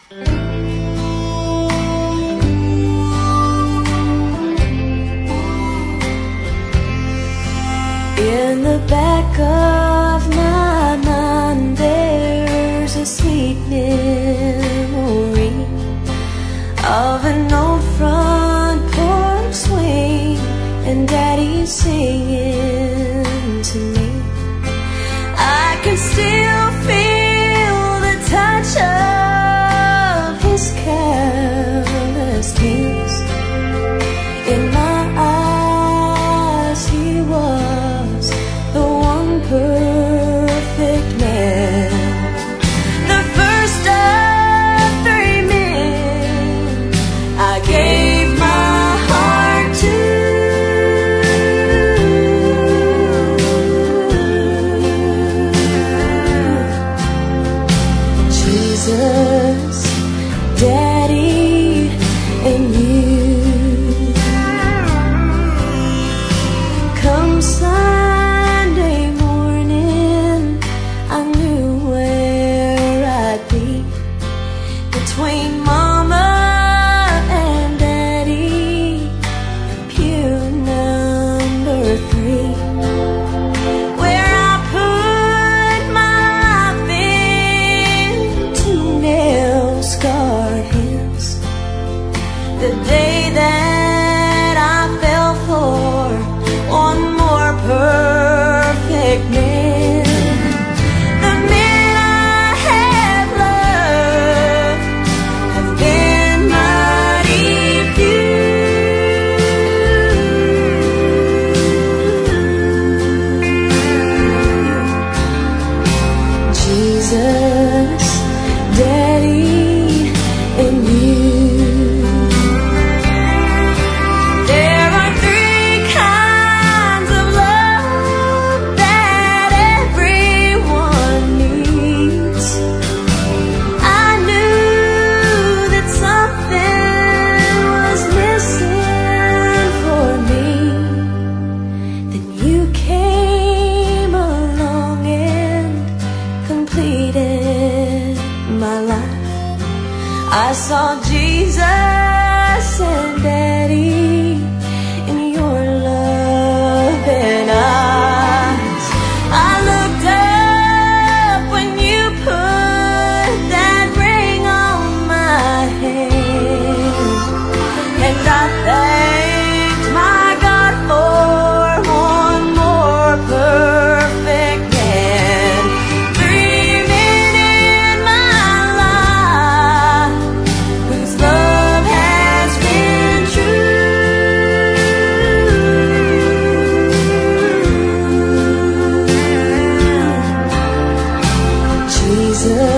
In the back of my mind there's a sweet memory of an old front porch swing and Daddy singing to me. I can still feel the touch of his careless hands. In my eyes he was the one perfect man, the first of three men I gave my heart to. Jesus, Daddy, and you. Come Sunday morning, I knew where I'd be, between Mama and Daddy, pew number 3, where I put my nail-scarred hands. The day that I fell for one more perfect man. The men I have loved have been mighty few. Jesus, Daddy, and you. There are 3 kinds of love that everyone needs. I knew that something was missing for me. Then you came along and completed my life. I saw Jesus and Daddy in your loving eyes. I looked up when you put that ring on my hand, and I thanked my God for one more perfect man. 3 men in my life whose love has been true. Jesus,